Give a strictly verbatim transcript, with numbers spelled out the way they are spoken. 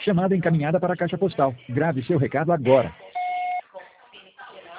Chamada encaminhada para a caixa postal. Grave seu recado agora.